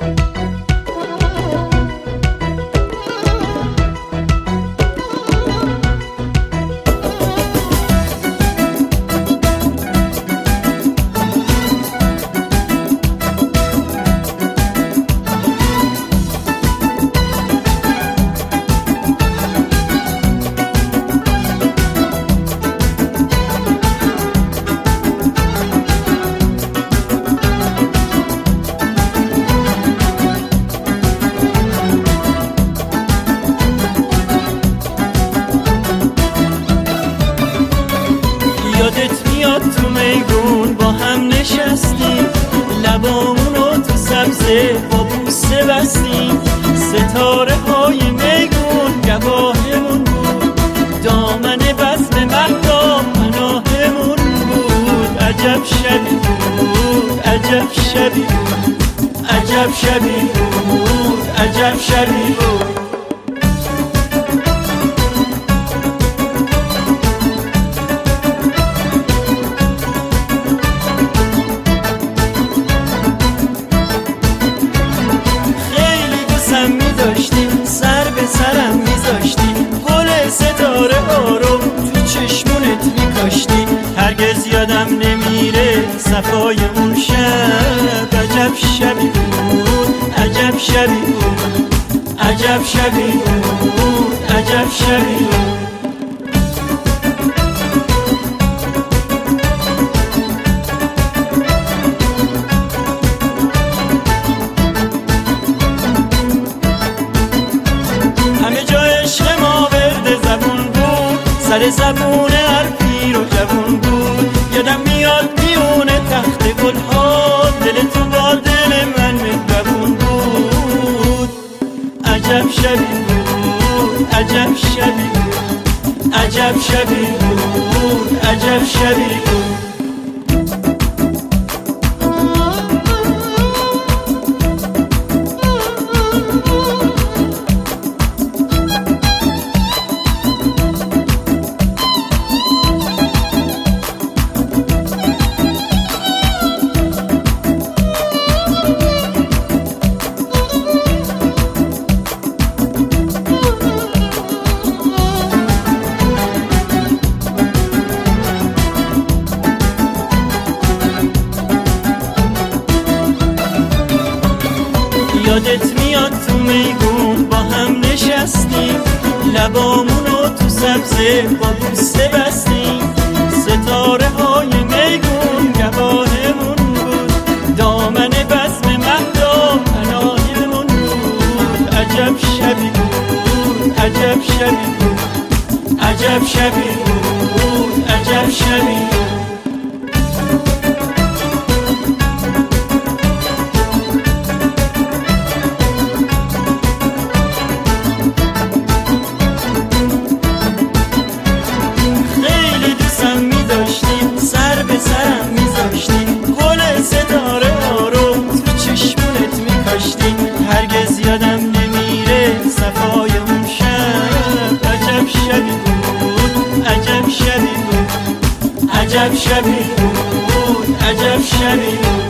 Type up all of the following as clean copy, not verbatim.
یادت میاد تو میگون با هم نشستیم، لبامونو تو سبزه با بوسه بستیم، ستاره های میگون گواهمون بود، دامن بزم مهتاب پناهمون بود. عجب شبی بود، عجب شبی بود، عجب شبی بود، عجب شبی بود. سر به سرم میذاشتی، گل ستاره ها رو تو چشمونت میکاشتی، هرگز یادم نمیره صفای اون شب. عجب شبی بود، عجب شبی بود، عجب شبی بود، عجب شبی بود. سر زبون حرفی رو جوون بود، یادم میاد میون تخت گلها، دل تو با دل من مهربون بود. عجب شبی بود، عجب شبی بود، عجب شبی بود، عجب شبی بود. یادت میاد تو میگون با هم نشستیم، لبامونو تو سبزه با بوسه بستیم، ستاره های میگون گواهمون بود، دامن بزم مهتاب پناهمون بود. عجب شبی بود، عجب شبی بود، عجب شبی بود، عجب شبی بود. هرگز یادم نمیره صفای اون شب. عجب شبی بود، عجب شبی بود، عجب شبی بود، عجب شبی بود.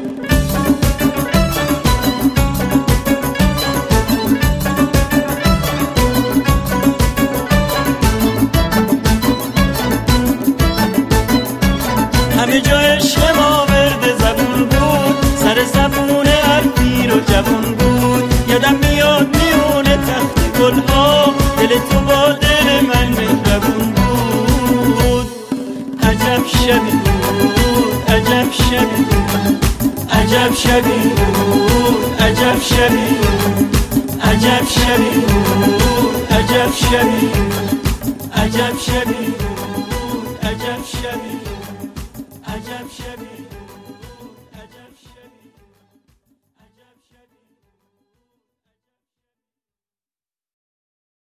همه جا عشق ما ورد زبون بود، سر زبون حرفی رو جوون بود، یادم میاد میونه تخت گلها، دل تو با دل من مهربون بود. عجب شبی بود، عجب شبی بود، عجب شبی بود، عجب شبی بود، عجب شبی بود، عجب شبی بود، عجب شبی بود، عجب شبی بود، عجب شبی.